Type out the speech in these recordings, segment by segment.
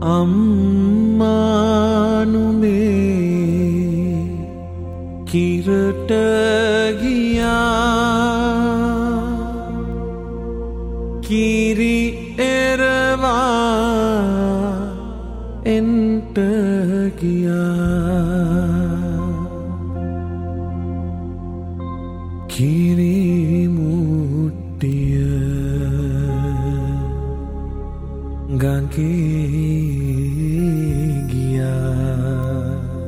අම්මානුමේ කිරට ගියා කිරි එරවා එන්ට ගියා කිරි මුට්ටිය ගඟේ ගියා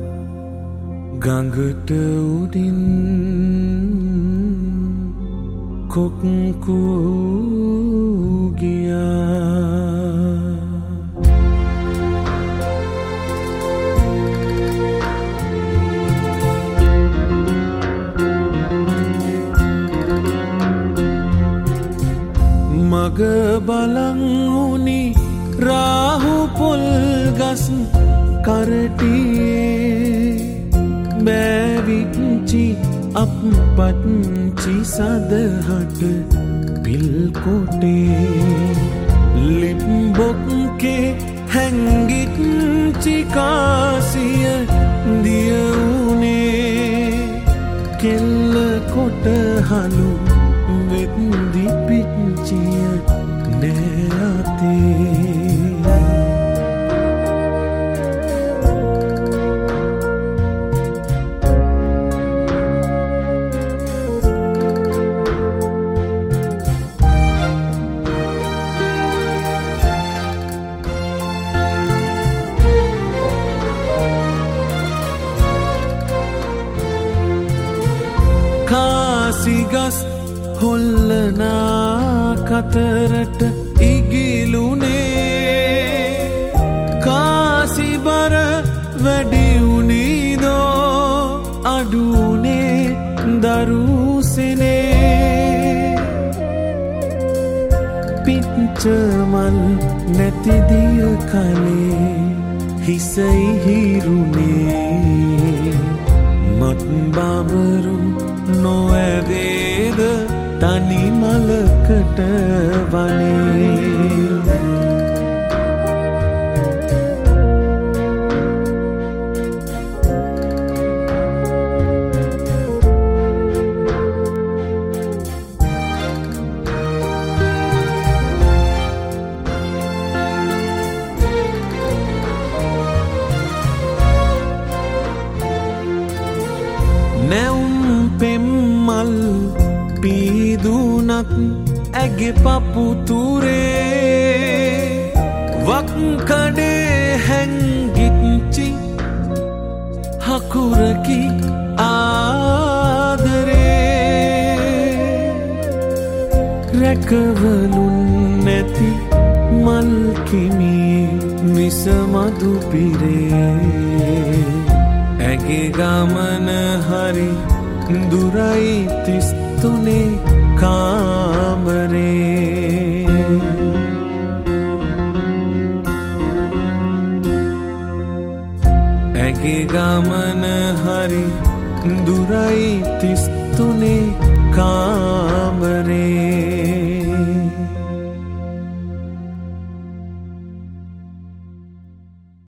ගඟට උඩින් කොක්කු ගියා මග බලන් උනි රාහු පොල් ගස් කරටියේ බෑවිච්චි අප්පච්චි සදහට පිල්කොටේ ලිම්බොක්කේ හැංගිච්චි කාසිය දියවුනේ කෙල්ල කොට හලු වෙද්දි පිච්චිය නෑතේ කාසිගස් හොල්ලනා කතරට ඉගිලුනේ කාසිබර වැඩිවුනිදෝ අඩුනේ දරුසනේ පිච්චමල් නැතිදිය කලේ හිසයි හිරුනේ මත් බාබරු නොඇදේද තනි මලකට වනේ නැවුම් පෙම්මල් පීදුනත් ඇගේ පපුතුරේ වක්කඩේ හැංගිච්චි හකුරකි ආදරේ රැකවලුන් නැති මල්කිමි විසමදු පිරේ ඇගේ ගමන හරි දුරයි තිස්තුනේ කාමරේ ඇගේ ගමන හරි දුරයි තිස්තුනේ කාමරේ